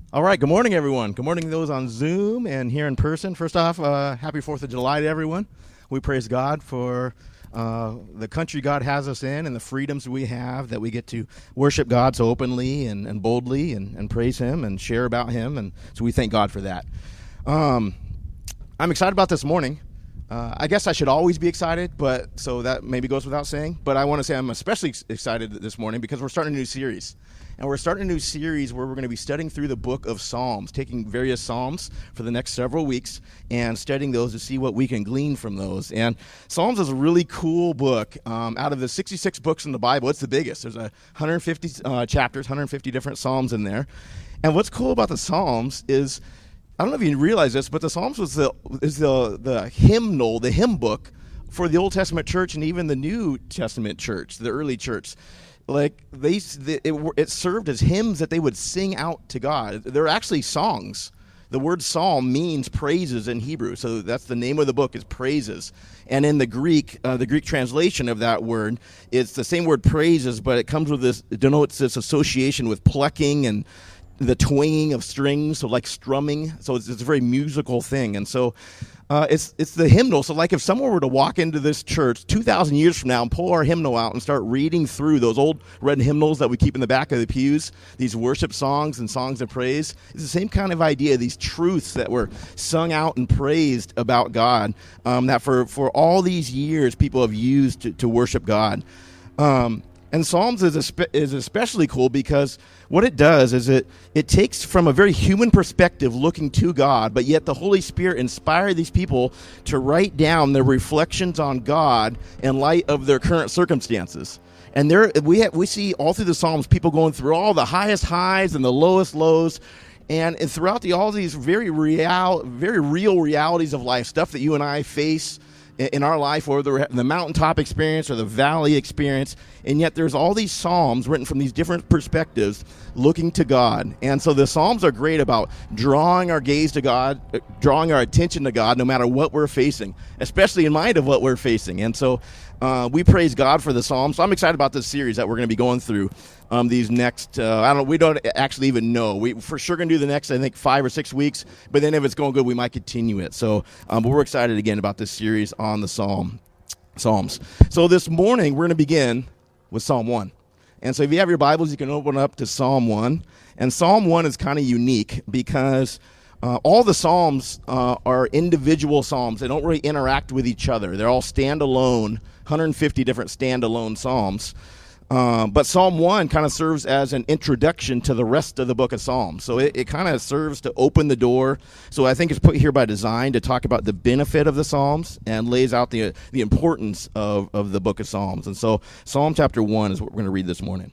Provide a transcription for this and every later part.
All right, good morning, everyone. Good morning to those on Zoom and here in person. First off, happy 4th of July to everyone. We praise God for the country God has us in and the freedoms we have that we get to worship God so openly and boldly and praise Him and share about Him. And so we thank God for that. I'm excited about this morning. I guess I should always be excited, but so that maybe goes without saying. But I want to say I'm especially excited this morning because we're starting a new series. And we're starting a new series where we're going to be studying through the book of Psalms, taking various Psalms for the next several weeks and studying those to see what we can glean from those. And Psalms is a really cool book. Out of the 66 books in the Bible, it's the biggest. There's 150 chapters, 150 different Psalms in there. And what's cool about the Psalms is, I don't know if you realize this, but the Psalms is the hymnal, the hymn book for the Old Testament church and even the New Testament church, the early church. Like it served as hymns that they would sing out to God. They're actually songs. The word psalm means praises in Hebrew, so that's the name of the book is praises. And in the Greek translation of that word, it's the same word praises, but it comes with this, it denotes this association with plucking and the twanging of strings, so like strumming. So it's a very musical thing, and so it's the hymnal. So like if someone were to walk into this church 2,000 years from now and pull our hymnal out and start reading through those old red hymnals that we keep in the back of the pews, these worship songs and songs of praise, it's the same kind of idea, these truths that were sung out and praised about God, that for all these years people have used to worship God. And Psalms is especially cool because what it does is it takes from a very human perspective looking to God, but yet the Holy Spirit inspired these people to write down their reflections on God in light of their current circumstances. And we see all through the Psalms people going through all the highest highs and the lowest lows, and throughout all these very real realities of life, stuff that you and I face in our life, or the mountaintop experience or the valley experience, and yet there's all these Psalms written from these different perspectives looking to God. And so the Psalms are great about drawing our gaze to God, drawing our attention to God no matter what we're facing, especially in mind of what we're facing. And so we praise God for the Psalms. So I'm excited about this series that we're going to be going through these next, we don't actually even know. We for sure going to do the next, I think, 5 or 6 weeks, but then if it's going good, we might continue it. So, but we're excited again about this series on the Psalms. So this morning, we're going to begin with Psalm 1. And so if you have your Bibles, you can open up to Psalm 1. And Psalm 1 is kind of unique because all the Psalms are individual Psalms. They don't really interact with each other. They're all standalone, 150 different standalone Psalms. But Psalm 1 kind of serves as an introduction to the rest of the book of Psalms. So it kind of serves to open the door. So I think it's put here by design to talk about the benefit of the Psalms and lays out the importance of the book of Psalms. And so Psalm chapter 1 is what we're going to read this morning.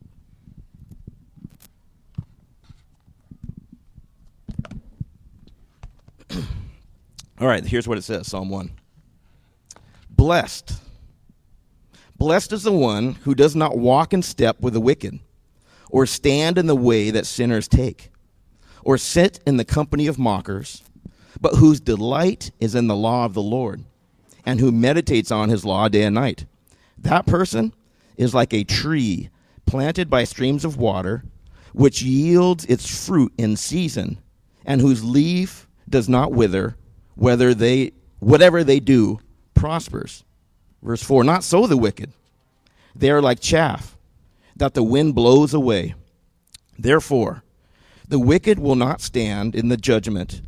All right, here's what it says, Psalm 1. Blessed is the one who does not walk in step with the wicked, or stand in the way that sinners take, or sit in the company of mockers, but whose delight is in the law of the Lord, and who meditates on his law day and night. That person is like a tree planted by streams of water, which yields its fruit in season, and whose leaf does not wither, whatever they do prospers. Verse 4, not so the wicked. They are like chaff that the wind blows away. Therefore, the wicked will not stand in the judgment,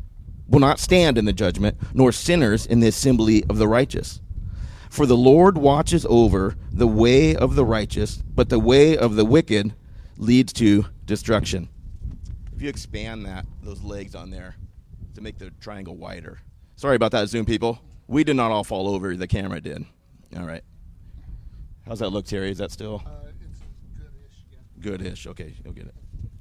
nor sinners in the assembly of the righteous. For the Lord watches over the way of the righteous, but the way of the wicked leads to destruction. If you expand those legs on there to make the triangle wider. Sorry about that, Zoom people. We did not all fall over. The camera did. All right. How's that look, Terry? Is that still? It's good-ish, yeah. Good-ish. Okay, you'll get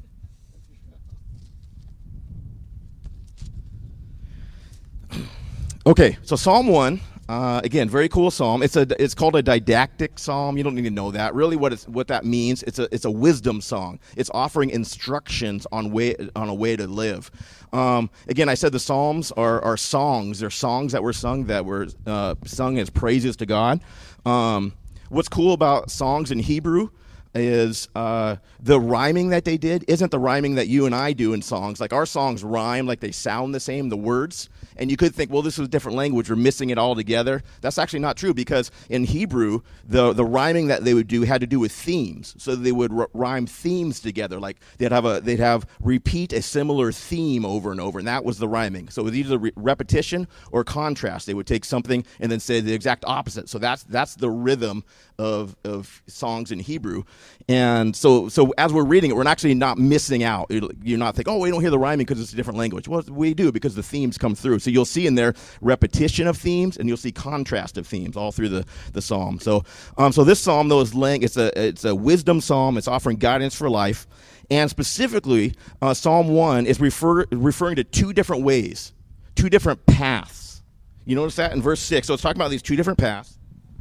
it. Okay, so Psalm 1, again, very cool psalm. It's called a didactic psalm. You don't need to know that. Really, what that means, it's a wisdom song. It's offering instructions on a way to live. Again, I said the Psalms are songs. They're songs that were sung sung as praises to God. What's cool about songs in Hebrew, is the rhyming that they did isn't the rhyming that you and I do in songs. Like our songs rhyme, like they sound the same, the words. And you could think, well, this is a different language. We're missing it all together. That's actually not true, because in Hebrew, the rhyming that they would do had to do with themes. So they would rhyme themes together. Like they'd have repeat a similar theme over and over, and that was the rhyming. So it was either repetition or contrast. They would take something and then say the exact opposite. So that's the rhythm of songs in Hebrew. And so as we're reading it, we're actually not missing out. You're not thinking, oh, we don't hear the rhyming because it's a different language. Well, we do, because the themes come through. So you'll see in there repetition of themes, and you'll see contrast of themes all through the psalm. So this psalm, though, is it's a wisdom psalm. It's offering guidance for life. And specifically, Psalm 1 is referring to two different ways, two different paths. You notice that in verse 6. So it's talking about these two different paths.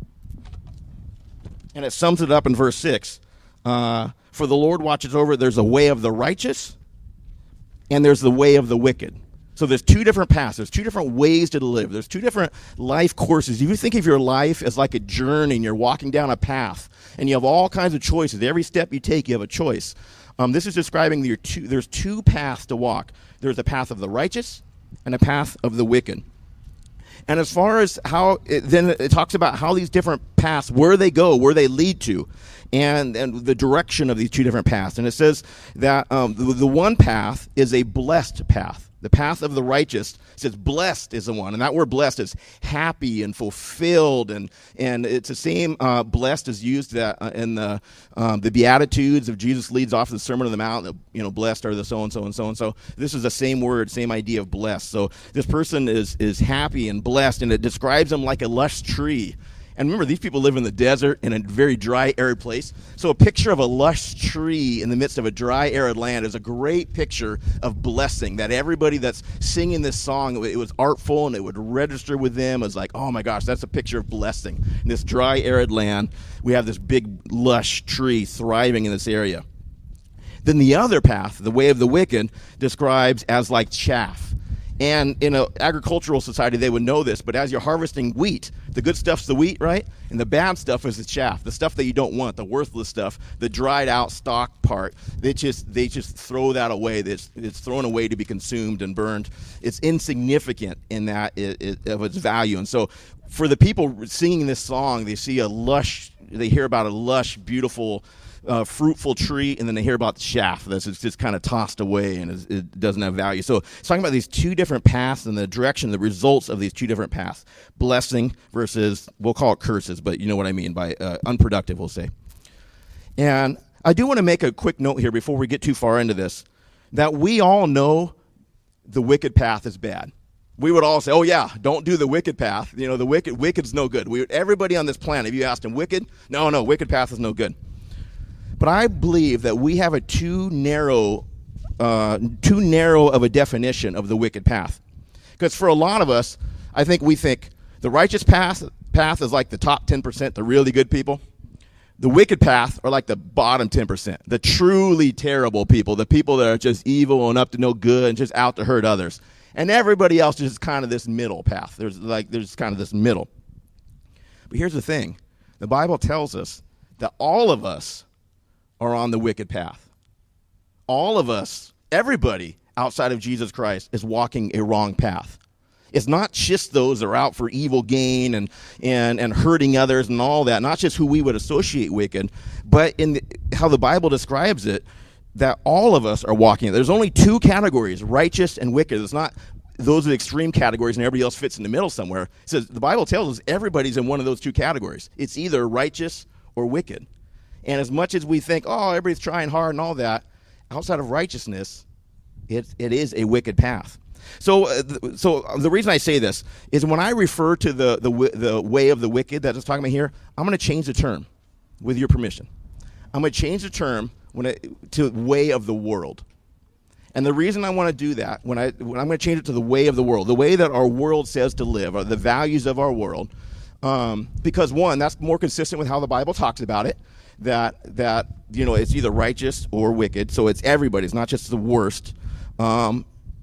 And it sums it up in verse 6. For the Lord watches over, there's a way of the righteous, and there's the way of the wicked. So there's two different paths. There's two different ways to live. There's two different life courses. You think of your life as like a journey, and you're walking down a path, and you have all kinds of choices. Every step you take, you have a choice. This is describing there's two paths to walk. There's a path of the righteous and a path of the wicked. And as far as then it talks about how these different paths, where they go, where they lead to, and the direction of these two different paths. And it says that the one path is a blessed path. The path of the righteous says blessed is the one. And that word blessed is happy and fulfilled. And it's the same blessed is used in the Beatitudes of Jesus leads off the Sermon on the Mount. Blessed are the so-and-so and so-and-so. This is the same word, same idea of blessed. So this person is happy and blessed, and it describes them like a lush tree. And remember, these people live in the desert in a very dry, arid place. So a picture of a lush tree in the midst of a dry, arid land is a great picture of blessing, that everybody that's singing this song, it was artful and it would register with them as like, oh my gosh, that's a picture of blessing. In this dry, arid land, we have this big, lush tree thriving in this area. Then the other path, the way of the wicked, describes as like chaff. And in an agricultural society, they would know this, but as you're harvesting wheat, the good stuff's the wheat, right? And the bad stuff is the chaff, the stuff that you don't want, the worthless stuff, the dried out stalk part. They just throw that away. It's thrown away to be consumed and burned. It's insignificant in that of its value. And so for the people singing this song, they hear about a lush, beautiful, fruitful tree, and then they hear about the chaff that's just kind of tossed away and it doesn't have value. So it's talking about these two different paths and the direction, the results of these two different paths. Blessing versus, we'll call it curses, but you know what I mean by unproductive, we'll say. And I do want to make a quick note here before we get too far into this, that we all know the wicked path is bad. We would all say, oh yeah, don't do the wicked path. The wicked's no good. Everybody on this planet, if you asked them, wicked? No, wicked path is no good. But I believe that we have a too narrow of a definition of the wicked path. Because for a lot of us, I think we think the righteous path is like the top 10%, the really good people. The wicked path are like the bottom 10%, the truly terrible people, the people that are just evil and up to no good and just out to hurt others. And everybody else is kind of this middle path. There's kind of this middle. But here's the thing. The Bible tells us that all of us are on the wicked path. All of us, everybody outside of Jesus Christ is walking a wrong path. It's not just those that are out for evil gain and hurting others and all that, not just who we would associate wicked, but how the Bible describes it, that all of us are walking it. There's only two categories, righteous and wicked. It's not those are the extreme categories and everybody else fits in the middle somewhere. It says the Bible tells us everybody's in one of those two categories. It's either righteous or wicked. And as much as we think, oh, everybody's trying hard and all that, outside of righteousness, it is a wicked path. So the reason I say this is when I refer to the way of the wicked that it's talking about here, I'm going to change the term, with your permission. I'm going to change the term to way of the world. And the reason I want to do that, when I'm going to change it to the way of the world, the way that our world says to live, or the values of our world, because one, that's more consistent with how the Bible talks about it. That it's either righteous or wicked, so it's everybody. It's not just the worst.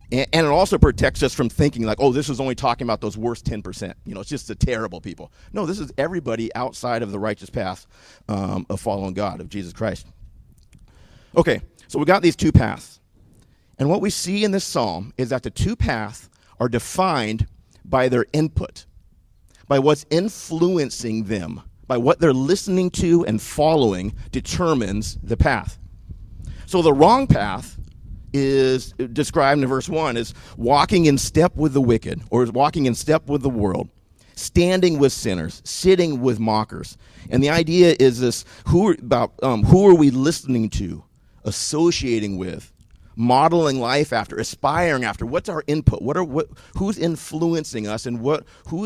And it also protects us from thinking like, oh, this is only talking about those worst 10%. It's just the terrible people. No, this is everybody outside of the righteous path of following God, of Jesus Christ. Okay, so we got these two paths. And what we see in this psalm is that the two paths are defined by their input, by what's influencing them, by what they're listening to and following determines the path. So the wrong path is described in verse 1 as walking in step with the wicked, or is walking in step with the world, standing with sinners, sitting with mockers. And the idea is this: who are we listening to, associating with, modeling life after, aspiring after? What's our input? Who's influencing us, and who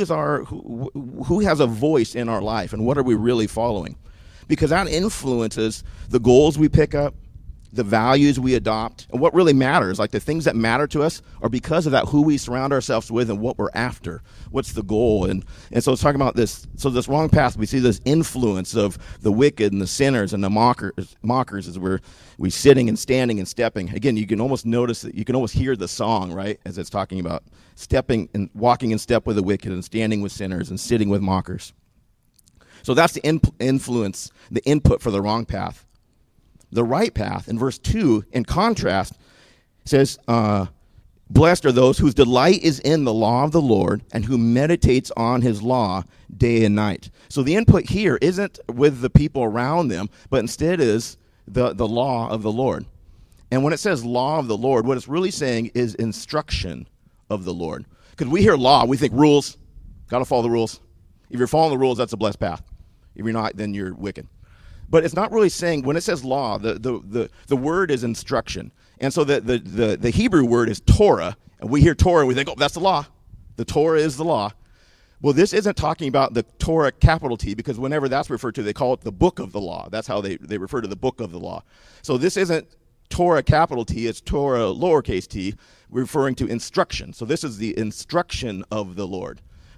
has a voice in our life, and what are we really following? Because that influences the goals we pick up, the values we adopt, and what really matters. Like the things that matter to us are because of that, who we surround ourselves with and what we're after. What's the goal? And so it's talking about this. So this wrong path, we see this influence of the wicked and the sinners and the mockers as we sitting and standing and stepping. Again, you can almost notice that, you can almost hear the song, right, as it's talking about stepping and walking in step with the wicked and standing with sinners and sitting with mockers. So that's the influence, the input for the wrong path. The right path, in verse 2, in contrast, says, blessed are those whose delight is in the law of the Lord and who meditates on his law day and night. So the input here isn't with the people around them, but instead is the law of the Lord. And when it says law of the Lord, what it's really saying is instruction of the Lord. Because we hear law, we think rules, got to follow the rules. If you're following the rules, that's a blessed path. If you're not, then you're wicked. But it's not really saying, when it says law, the word is instruction. And so the Hebrew word is Torah. And we hear Torah and we think, oh, that's the law. The Torah is the law. Well, this isn't talking about the Torah, capital T, because whenever that's referred to, they call it the book of the law. That's how they refer to the book of the law. So this isn't Torah, capital T, it's Torah, lowercase t, referring to instruction. So this is the instruction of the Lord.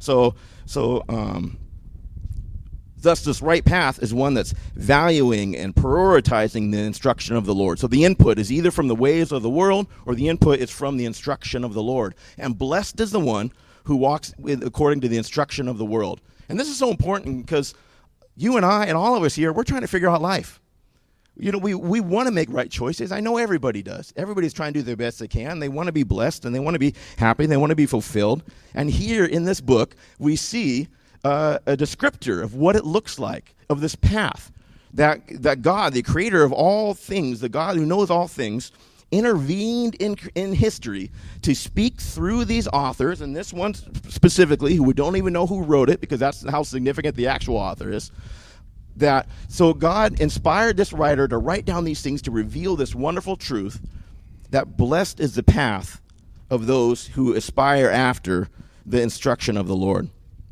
Thus, this right path is one that's valuing and prioritizing the instruction of the Lord. So the input is either from the ways of the world, or the input is from the instruction of the Lord. And blessed is the one who walks according to the instruction of the world. And this is so important because you and I and all of us here, we're trying to figure out life. We want to make right choices. I know everybody does. Everybody's trying to do their best they can. They want to be blessed, and they want to be happy. They want to be fulfilled. And here in this book, we see a descriptor of what it looks like, of this path, that God, the creator of all things, the God who knows all things, intervened in history to speak through these authors, and this one specifically, who we don't even know who wrote it, because that's how significant the actual author is. So God inspired this writer to write down these things to reveal this wonderful truth, that blessed is the path of those who aspire after the instruction of the Lord.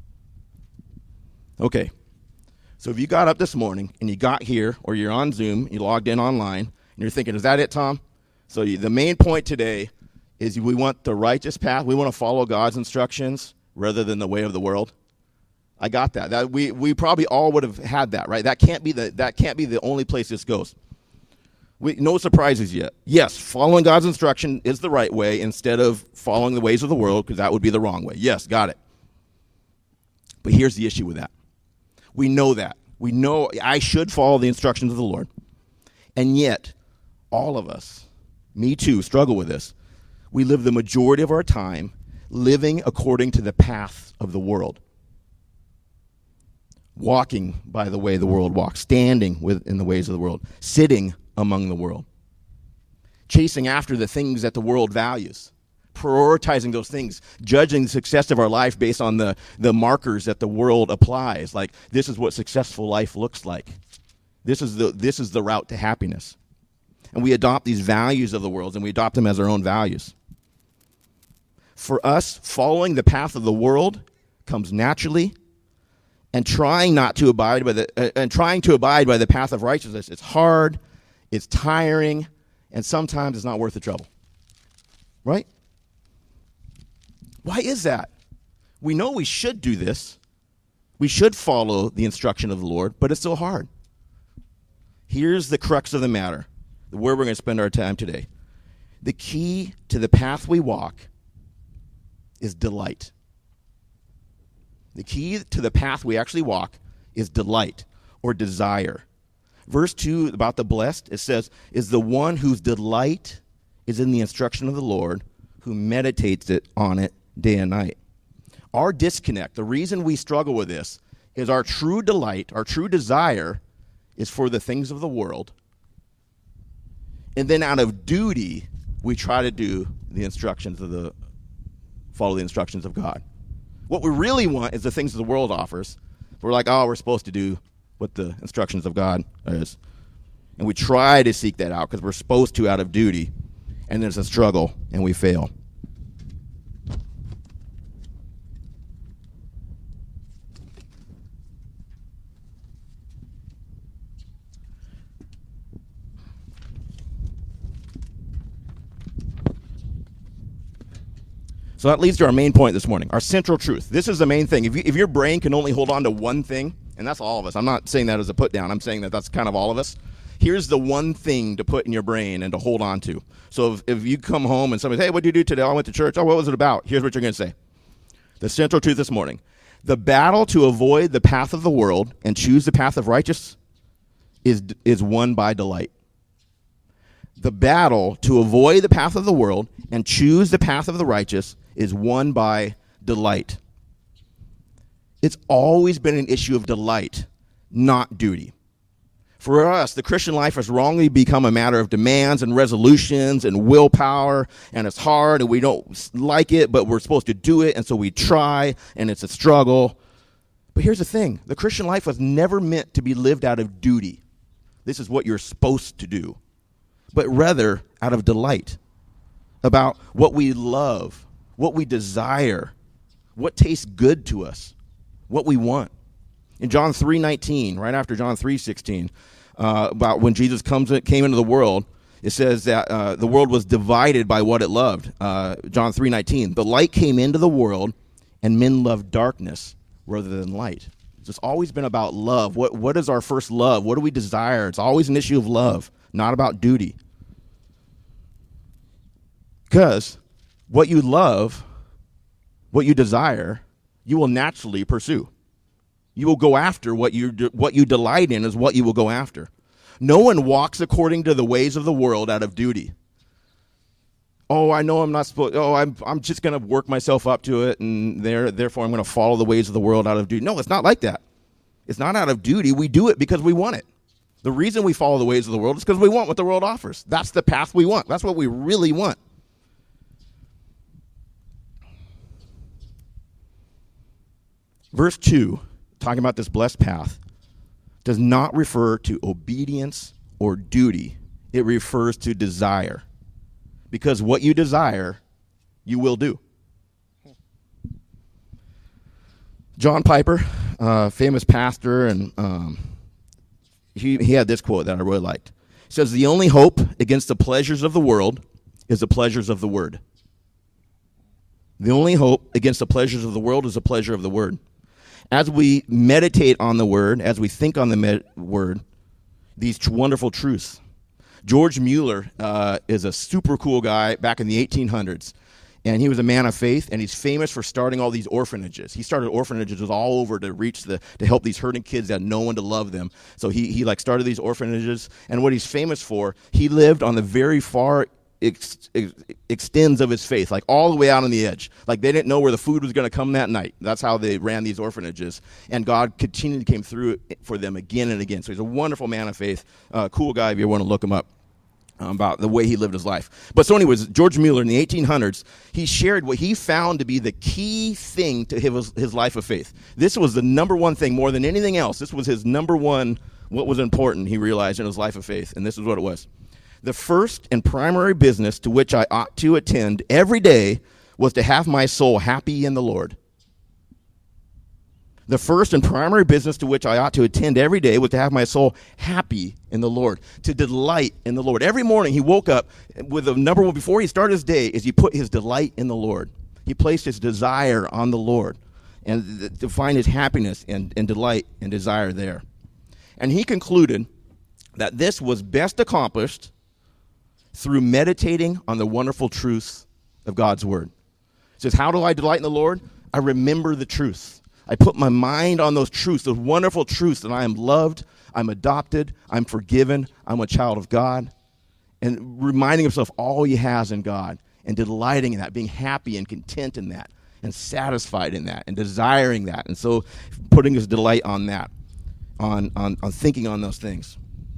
Okay, so if you got up this morning and you got here, or you're on Zoom, you logged in online, and you're thinking, is that it, Tom? So the main point today is we want the righteous path. We want to follow God's instructions rather than the way of the world. I got that. That we probably all would have had that, right? That can't be the only place this goes. No surprises yet. Yes, following God's instruction is the right way instead of following the ways of the world, because that would be the wrong way. Yes, got it. But here's the issue with that. We know that. We know I should follow the instructions of the Lord. And yet, all of us, me too, struggle with this. We live the majority of our time living according to the path of the world. Walking by the way the world walks, standing in the ways of the world, sitting among the world, chasing after the things that the world values, prioritizing those things, judging the success of our life based on the markers that the world applies. Like, this is what successful life looks like. This is the route to happiness. And we adopt these values of the world, and we adopt them as our own values. For us, following the path of the world comes naturally, and trying to abide by the path of righteousness, it's hard, it's tiring, and sometimes it's not worth the trouble. Right? Why is that? We know we should do this. We should follow the instruction of the Lord, but it's so hard. Here's the crux of the matter, where we're going to spend our time today. The key to the path we walk is delight. The key to the path we actually walk is delight or desire. Verse 2 about the blessed, it says, is the one whose delight is in the instruction of the Lord, who meditates on it day and night. Our disconnect, the reason we struggle with this, is our true delight, our true desire is for the things of the world. And then out of duty, we try to do follow the instructions of God. What we really want is the things the world offers. We're like, we're supposed to do what the instructions of God is. And we try to seek that out because we're supposed to out of duty. And there's a struggle, and we fail. So that leads to our main point this morning, our central truth. This is the main thing. If your brain can only hold on to one thing, and that's all of us. I'm not saying that as a put down. I'm saying that that's kind of all of us. Here's the one thing to put in your brain and to hold on to. So if you come home and somebody says, hey, what did you do today? I went to church. Oh, what was it about? Here's what you're going to say. The central truth this morning. The battle to avoid the path of the world and choose the path of righteousness is won by delight. The battle to avoid the path of the world and choose the path of the righteous is won by delight. It's always been an issue of delight, not duty. For us, the Christian life has wrongly become a matter of demands and resolutions and willpower, and it's hard, and we don't like it, but we're supposed to do it, and so we try, and it's a struggle. But here's the thing. The Christian life was never meant to be lived out of duty. This is what you're supposed to do. But rather out of delight, about what we love, what we desire, what tastes good to us, what we want. In John 3:19, right after John 3:16, about when Jesus came into the world, it says that the world was divided by what it loved. John 3:19, the light came into the world, and men loved darkness rather than light. It's always been about love. What is our first love? What do we desire? It's always an issue of love, not about duty. Because what you love, what you desire, you will naturally pursue. You will go after what you delight in is what you will go after. No one walks according to the ways of the world out of duty. Oh, I know I'm not supposed. Oh, I'm just going to work myself up to it, and therefore I'm going to follow the ways of the world out of duty. No, it's not like that. It's not out of duty. We do it because we want it. The reason we follow the ways of the world is because we want what the world offers. That's the path we want. That's what we really want. Verse 2, talking about this blessed path, does not refer to obedience or duty. It refers to desire. Because what you desire, you will do. John Piper, famous pastor, and he had this quote that I really liked. He says, the only hope against the pleasures of the world is the pleasures of the word. The only hope against the pleasures of the world is the pleasure of the word. As we meditate on the word, as we think on the word, these wonderful truths. George Mueller is a super cool guy back in the 1800s, and he was a man of faith, and he's famous for starting all these orphanages. He started orphanages all over to help these hurting kids that had no one to love them. So he started these orphanages, and what he's famous for, he lived on the very far extends of his faith, like all the way out on the edge. Like they didn't know where the food was going to come that night. That's how they ran these orphanages. And God continually came through for them again and again. So he's a wonderful man of faith, cool guy if you want to look him up about the way he lived his life. But so anyways, George Mueller in the 1800s, he shared what he found to be the key thing to his life of faith. This was the number one thing more than anything else. This was his number one, what was important, he realized, in his life of faith. And this is what it was. The first and primary business to which I ought to attend every day was to have my soul happy in the Lord. The first and primary business to which I ought to attend every day was to have my soul happy in the Lord, to delight in the Lord. Every morning he woke up with the number one, before he started his day, is he put his delight in the Lord. He placed his desire on the Lord and to find his happiness and delight and desire there. And he concluded that this was best accomplished through meditating on the wonderful truths of God's word. It says, how do I delight in the Lord? I remember the truth. I put my mind on those truths, those wonderful truths that I am loved, I'm adopted, I'm forgiven, I'm a child of God, and reminding himself all he has in God and delighting in that, being happy and content in that and satisfied in that and desiring that. And so putting his delight on that, on thinking on those things.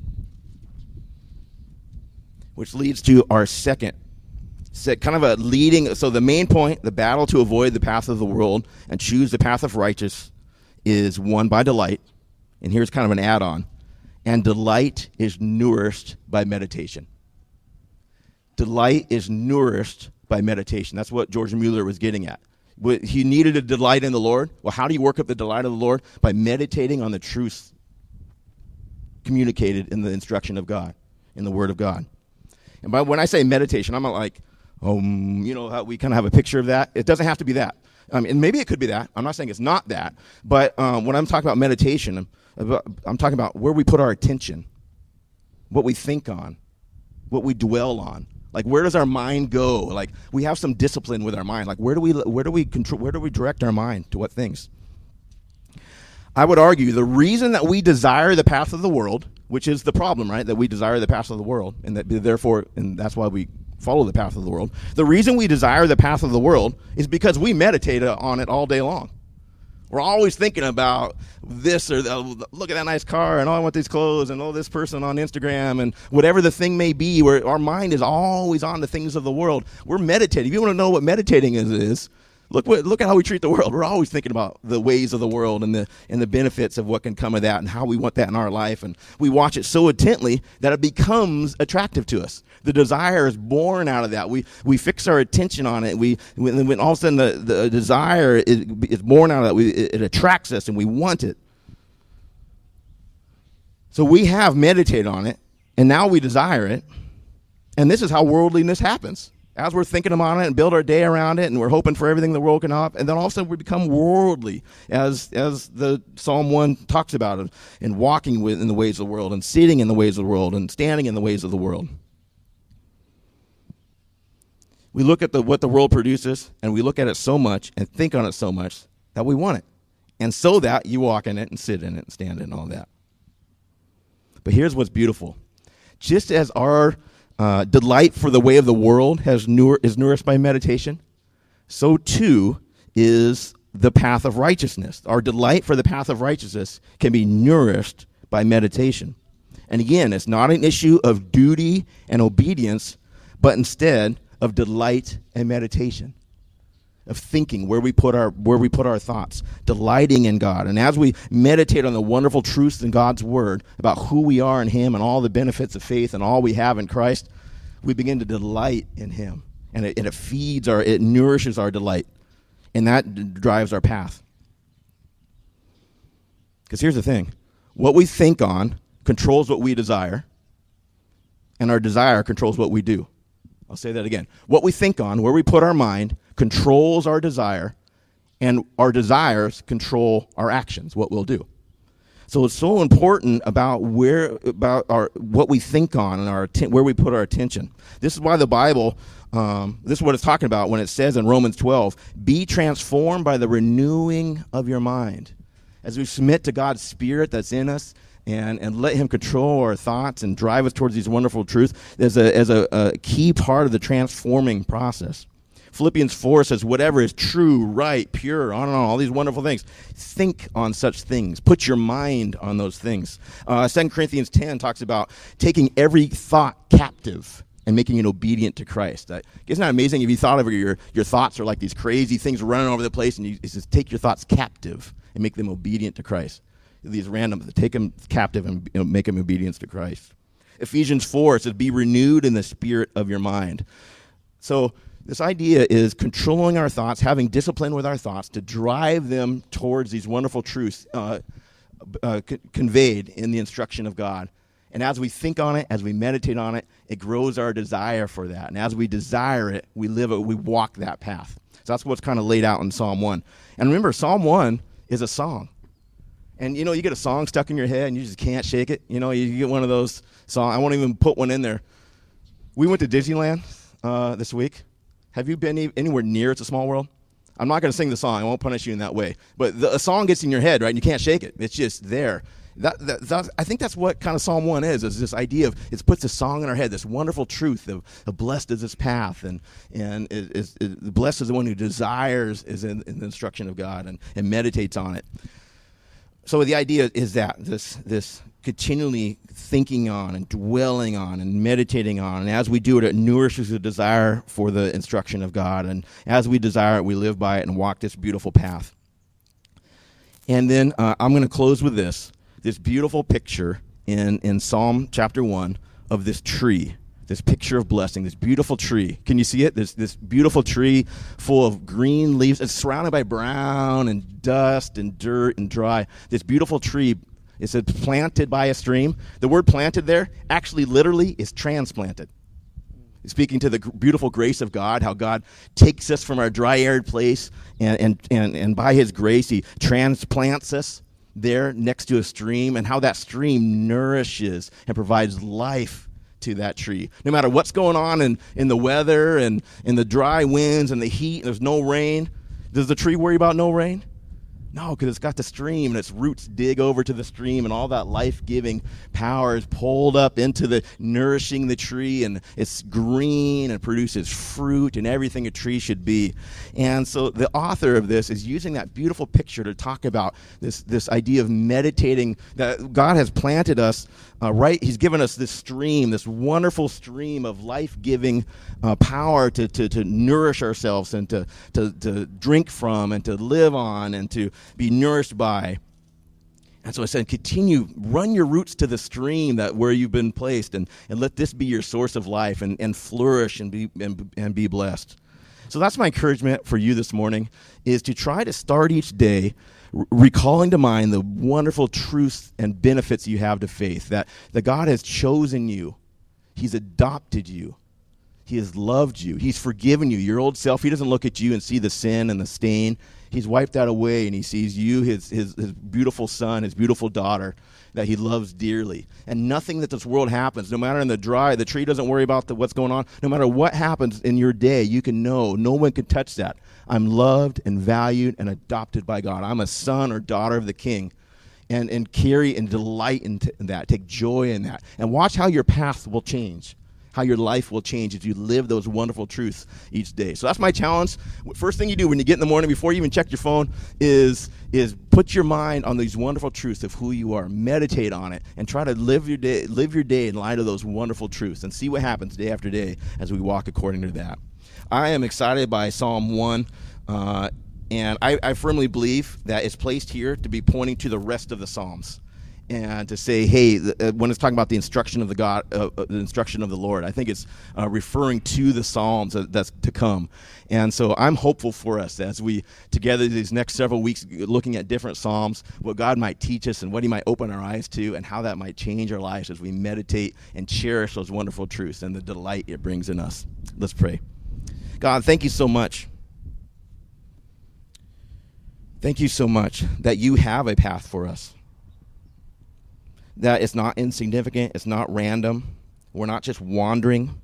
Which leads to our second, kind of a leading, so the main point, the battle to avoid the path of the world and choose the path of righteousness is won by delight. And here's kind of an add-on. And delight is nourished by meditation. Delight is nourished by meditation. That's what George Mueller was getting at. He needed a delight in the Lord. Well, how do you work up the delight of the Lord? By meditating on the truths communicated in the instruction of God, in the Word of God. And when I say meditation, I'm not like, how we kind of have a picture of that. It doesn't have to be that. And maybe it could be that. I'm not saying it's not that. But when I'm talking about meditation, I'm talking about where we put our attention, what we think on, what we dwell on. Like, where does our mind go? Like, we have some discipline with our mind. Like, where do we direct our mind to what things? I would argue the reason that we desire the path of the world, which is the problem, right? That we desire the path of the world, and that's why we follow the path of the world. The reason we desire the path of the world is because we meditate on it all day long. We're always thinking about this or look at that nice car and I want these clothes and this person on Instagram and whatever the thing may be, where our mind is always on the things of the world. We're meditating. If you want to know what meditating is look at how we treat the world. We're always thinking about the ways of the world and the benefits of what can come of that and how we want that in our life. And we watch it so intently that it becomes attractive to us. The desire is born out of that. We fix our attention on it. When all of a sudden the desire is born out of that, it attracts us and we want it. So we have meditated on it, and now we desire it. And this is how worldliness happens. As we're thinking about it and build our day around it, and we're hoping for everything the world can offer, and then all of a sudden we become worldly, as the Psalm 1 talks about it, and walking in the ways of the world, and sitting in the ways of the world, and standing in the ways of the world. We look at what the world produces, and we look at it so much and think on it so much that we want it. And so that you walk in it and sit in it and stand in all that. But here's what's beautiful. Just as our delight for the way of the world is nourished by meditation, so too is the path of righteousness. Our delight for the path of righteousness can be nourished by meditation. And again, it's not an issue of duty and obedience, but instead of delight and meditation, of thinking where we put our thoughts, delighting in God. And as we meditate on the wonderful truths in God's word about who we are in him and all the benefits of faith and all we have in Christ, we begin to delight in him. And it nourishes our delight. And that drives our path. Because here's the thing. What we think on controls what we desire, and our desire controls what we do. I'll say that again. What we think on, where we put our mind, controls our desire, and our desires control our actions, what we'll do. So it's so important about what we think on and where we put our attention. This is why the Bible, this is what it's talking about when it says in Romans 12, be transformed by the renewing of your mind. As we submit to God's Spirit that's in us, and let him control our thoughts and drive us towards these wonderful truths as a key part of the transforming process. Philippians 4 says, whatever is true, right, pure, on and on, all these wonderful things. Think on such things. Put your mind on those things. 2 Corinthians 10 talks about taking every thought captive and making it obedient to Christ. Isn't that amazing? If you thought of your thoughts are like these crazy things running over the place, and it says take your thoughts captive and make them obedient to Christ. These random, take them captive and make them obedience to Christ. Ephesians 4 says, be renewed in the spirit of your mind. So this idea is controlling our thoughts, having discipline with our thoughts to drive them towards these wonderful truths conveyed in the instruction of God. And as we think on it, as we meditate on it, it grows our desire for that. And as we desire it, we walk that path. So that's what's kind of laid out in Psalm 1. And remember, Psalm 1 is a song. And, you get a song stuck in your head and you just can't shake it. You get one of those songs. I won't even put one in there. We went to Disneyland this week. Have you been anywhere near It's a Small World? I'm not going to sing the song. I won't punish you in that way. But a song gets in your head, right, and you can't shake it. It's just there. I think that's what kind of Psalm 1 is this idea of it puts a song in our head, this wonderful truth of blessed is his path, and blessed is the one who desires is in the instruction of God and meditates on it. So the idea is that this continually thinking on and dwelling on and meditating on, and as we do it, it nourishes a desire for the instruction of God, and as we desire it, we live by it and walk this beautiful path. And then I'm going to close with this beautiful picture in Psalm chapter 1 of this tree, this picture of blessing, this beautiful tree. Can you see it? This beautiful tree full of green leaves. It's surrounded by brown and dust and dirt and dry. This beautiful tree, it says planted by a stream. The word planted there actually literally is transplanted. Speaking to the beautiful grace of God, how God takes us from our dry, arid place and by his grace, he transplants us there next to a stream, and how that stream nourishes and provides life to that tree. No matter what's going on in the weather and in the dry winds and the heat, and there's no rain. Does the tree worry about no rain? No, because it's got the stream, and its roots dig over to the stream, and all that life-giving power is pulled up into the nourishing the tree, and it's green and produces fruit and everything a tree should be. And so the author of this is using that beautiful picture to talk about this idea of meditating, that God has planted us right. He's given us this stream, this wonderful stream of life-giving power to nourish ourselves and to drink from and to live on and to be nourished by. And so I said, run your roots to the stream where you've been placed, and let this be your source of life and flourish and be blessed. So that's my encouragement for you this morning, is to try to start each day recalling to mind the wonderful truths and benefits you have to faith, that God has chosen you. He's adopted you. He has loved you. He's forgiven you. Your old self, he doesn't look at you and see the sin and the stain. He's wiped that away, and he sees you, his beautiful son, his beautiful daughter, that he loves dearly. And nothing that this world happens, no matter in the tree doesn't worry about what's going on. No matter what happens in your day, you can know no one can touch that. I'm loved and valued and adopted by God. I'm a son or daughter of the King. And carry and delight in that. Take joy in that. And watch how your path will change, how your life will change as you live those wonderful truths each day. So that's my challenge. First thing you do when you get in the morning, before you even check your phone, is put your mind on these wonderful truths of who you are. Meditate on it and try to live your day in light of those wonderful truths, and see what happens day after day as we walk according to that. I am excited by Psalm 1, and I firmly believe that it's placed here to be pointing to the rest of the Psalms, and to say, hey, when it's talking about the instruction of the instruction of the Lord, I think it's referring to the Psalms that's to come. And so I'm hopeful for us as we together these next several weeks looking at different Psalms, what God might teach us and what he might open our eyes to, and how that might change our lives as we meditate and cherish those wonderful truths and the delight it brings in us. Let's pray. God, thank you so much. Thank you so much that you have a path for us. That it's not insignificant, it's not random. We're not just wandering,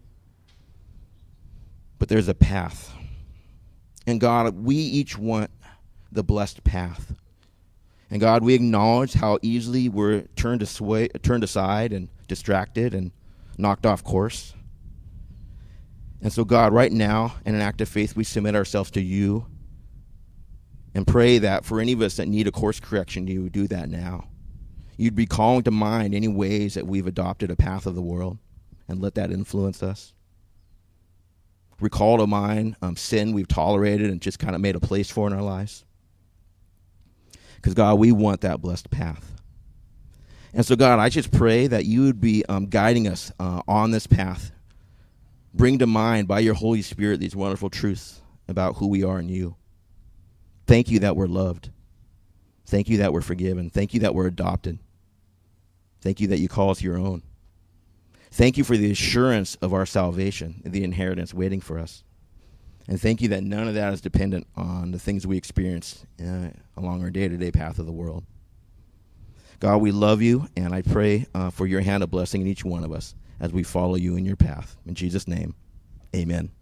but there's a path. And God, we each want the blessed path. And God, we acknowledge how easily we're turned aside and distracted and knocked off course. And so God, right now, in an act of faith, we submit ourselves to you and pray that for any of us that need a course correction, you would do that now. You'd be calling to mind any ways that we've adopted a path of the world, and let that influence us. Recall to mind sin we've tolerated and just kind of made a place for in our lives. Because, God, we want that blessed path. And so, God, I just pray that you would be guiding us on this path. Bring to mind by your Holy Spirit these wonderful truths about who we are in you. Thank you that we're loved. Thank you that we're forgiven. Thank you that we're adopted. Thank you that you call us your own. Thank you for the assurance of our salvation and the inheritance waiting for us. And thank you that none of that is dependent on the things we experience along our day-to-day path of the world. God, we love you, and I pray for your hand of blessing in each one of us as we follow you in your path. In Jesus' name, amen.